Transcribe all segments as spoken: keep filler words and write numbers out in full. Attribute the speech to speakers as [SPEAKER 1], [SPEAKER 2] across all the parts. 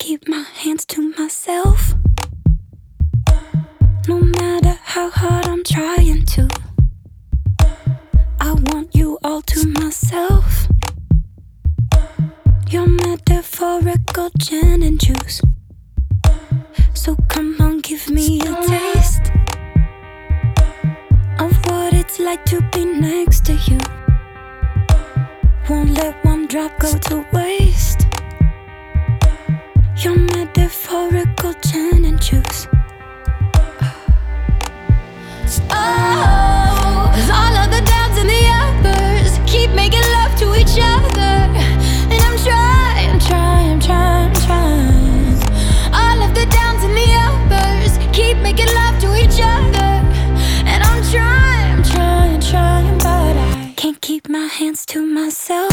[SPEAKER 1] keep my hands to myself. No matter how hard I'm trying to, I want you all to myself. Your metaphorical gin and juice. So come on, give me a taste of what it's like to be next to you. Won't let one drop go to waste. Your metaphorical gin and juice.
[SPEAKER 2] Oh, 'cause all of the downs and the uppers keep making love to each other. And I'm trying, trying, trying, trying. All of the downs and the uppers keep making love to each other. And I'm trying, trying, trying, but I
[SPEAKER 1] can't keep my hands to myself.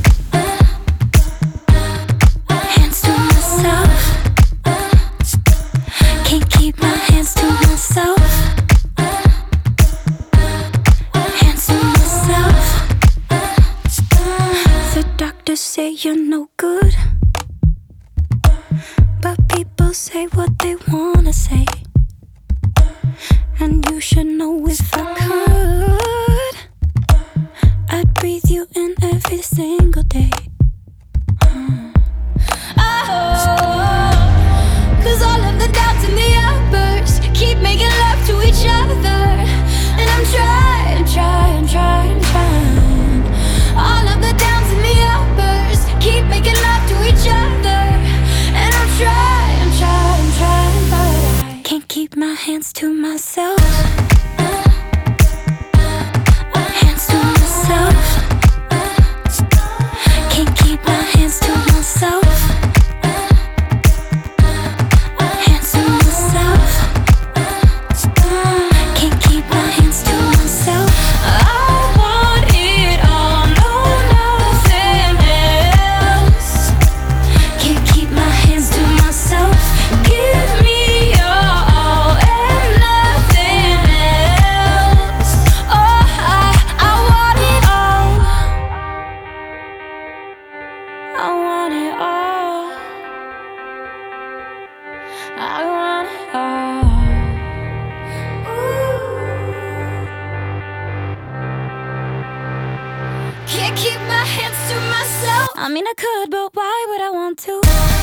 [SPEAKER 1] Hands to myself. Can't keep my hands to myself. Hands to myself. The doctors say you're no good, but people say what they wanna say. And you should know if I could, I'd breathe you in every single day. Hmm.
[SPEAKER 2] Oh, 'cause all of the downs and the uppers keep making love to each other. And I'm trying, trying, trying, trying. All of the downs and the uppers keep making love to each other. And I'm trying, trying, trying, but I
[SPEAKER 1] can't keep my hands to myself. Hands to myself. Can't keep my hands to myself. Hands to myself. Can't keep my hands to myself.
[SPEAKER 2] I want it all, no, nothing else.
[SPEAKER 1] Can't keep my hands to myself.
[SPEAKER 2] Give me your all and nothing else. Oh, I, I want it all. I want it all. I want it all. Ooh. Can't keep my hands to myself.
[SPEAKER 1] I mean I could, but why would I want to?